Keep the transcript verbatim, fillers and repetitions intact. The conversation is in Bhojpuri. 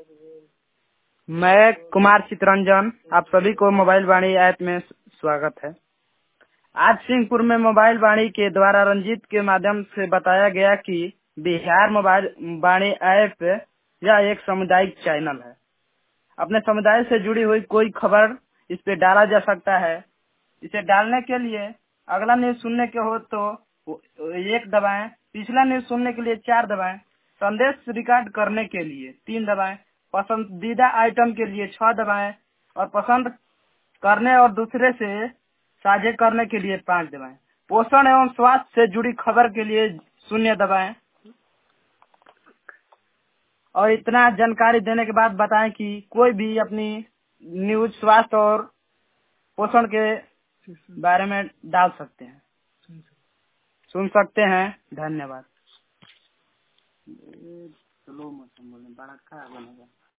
मैं कुमार चितरंजन, आप सभी को मोबाइल वाणी ऐप में स्वागत है। आज सिंहपुर में मोबाइल वाणी के द्वारा रंजीत के माध्यम से बताया गया कि बिहार मोबाइल वाणी ऐप यह एक सामुदायिक चैनल है। अपने समुदाय से जुड़ी हुई कोई खबर इस पे डाला जा सकता है। इसे डालने के लिए अगला न्यूज सुनने के हो तो एक दबाएं, पिछला न्यूज सुनने के लिए चार दबाएं, संदेश रिकॉर्ड करने के लिए तीन दबाएं, पसंदीदा आइटम के लिए छह दबाएं और पसंद करने और दूसरे से साझा करने के लिए पाँच दबाएं। पोषण एवं स्वास्थ्य से जुड़ी खबर के लिए शून्य दबाएं। और इतना जानकारी देने के बाद बताएं कि कोई भी अपनी न्यूज स्वास्थ्य और पोषण के बारे में डाल सकते हैं, सुन सकते हैं। धन्यवाद। चलो मत बोले, बड़ा क्या बनेगा।